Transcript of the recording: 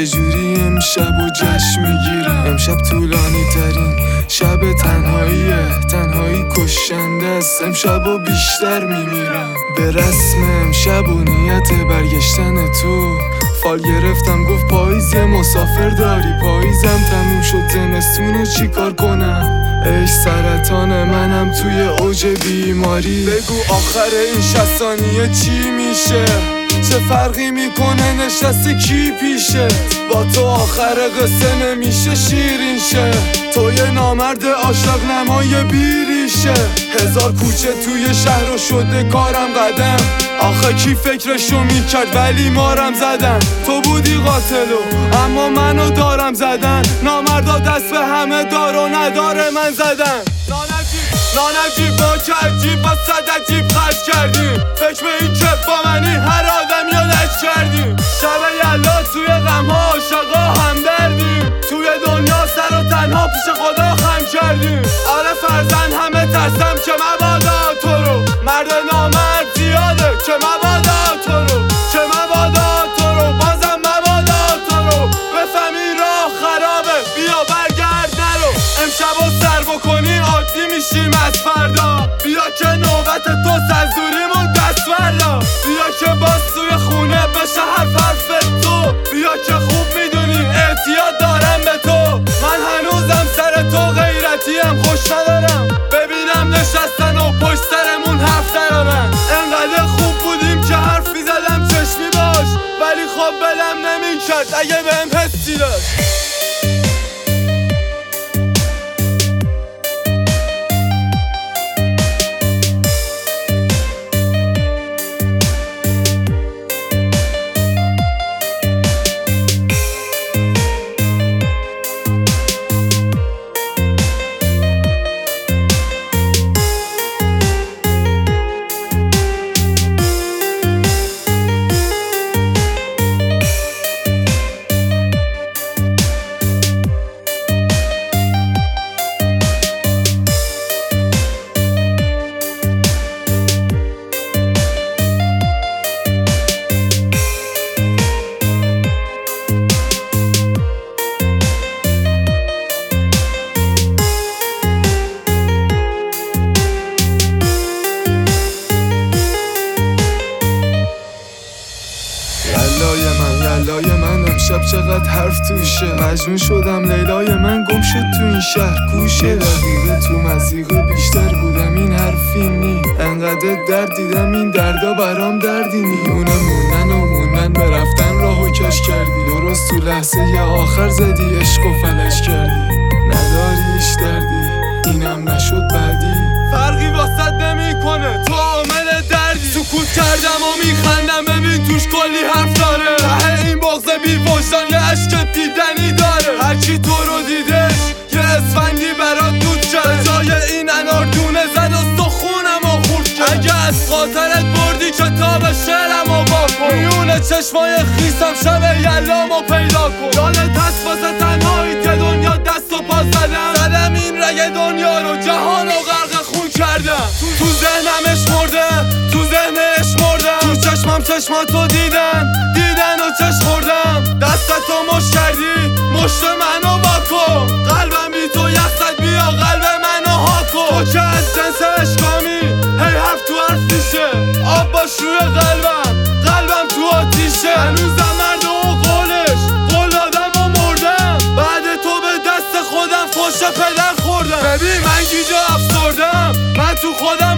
چجوری امشب و جشن میگیرم. امشب طولانی ترین شب تنهاییه، تنهایی کشنده است. امشب و بیشتر میمیرم به رسم امشب و نیت برگشتن تو. فال گرفتم گفت پاییز یه مسافر داری. پاییزم تموم شد زمستونو چی کار کنم؟ ای سرطان منم توی اوج بیماری. بگو آخر این 60 ثانیه چی میشه؟ چه فرقی میکنه نشستی کی پیشه؟ با تو آخر قصه نمیشه شیرین شه. تو یه نامرد عاشق نمای بیریشه. 1000 کوچه توی شهر و شده کارم قدم. آخه کی فکرشو میکرد ولی مارم زدن. تو بودی قاتلو اما منو دارم زدن. نامردا دست به همه دار و نداره من زدن. نانجیب با که عجیب با صد عجیب خرج کردیم. فکر به این که با منی هر آدم یادش کردیم. شب یلا توی غمها عاشقا همدردیم. توی دنیا سر و تنها پیش خدا خم کردیم. آره فرزند همه ترسم که مبادا تو رو. مرد نامرد زیاده که مبادا تو رو. که مبادا تو رو بازم مبادا تو رو. بفهمی راه خرابه بیا برگرد نرو. امشب و سر بکنی عادی میشیم از فردا. بیا که نوبت تو سنزوریمون دست بردا. بیا که باز توی خونه بشه حرف تو. بیا که خوب میدونی اعتیاد دارم به تو. من هنوزم سر تو غیرتیم خوش ندارم. ببینم نشستن و پشت سرمون حرف درارن. انقدر خوب بودیم که حرفی زدم چشمی باش. ولی خب بدم نمیکرد اگه بهم حسی داشت. یلای من امشب چقدر حرف توشه. مجنون شدم لیلای من گم شد تو این شهر گوشه. دقیقه تو مزیقه بیشتر بودم این حرفی نی. انقدر درد دیدم این دردا برام دردی نی. موندن به رفتن راهو کش کردی. درست تو لحظه یه آخر زدی عشق و فلش کردی. نداریش دردی اینم نشد بعدی. فرقی واسط نمیکنه تو عامل دردی. سکوت کردم و میخندم ببین توش کلی حرف داره. ته این بغض بی وجدان یه عشق دیدنی داره. هرچی تو رو دیدش یه اسفندی برات دود کرد. جای این انار دونه زد و سخونم و خورد کرد. اگه از خاطرت بردی کتاب شعرم و واکن. میونه چشمای خیسم شب یلامو پیدا کن. جالت هست واسه تنهایی که دنیا دست و پا زدم این رگ دنیا رو جهان و غرق خون کردم. تو ذهنمش مرده تو ذهنش مردم. تو چشمم چشماتو دیدن و چشم خوردم. دستتو مش کردی مشت منو واکن. قلبم بی تو یخزد بیا قلب منو هاکن. تو که از جنس اشکامی هی حرف تو حرف میشه. آب باش روی قلبم تو آتیشه. هنوزم مرد و قول دادم و مردم. بعد تو به دست خودم فوش پدر خوردم. ببین من گیجا افسردم من تو خودم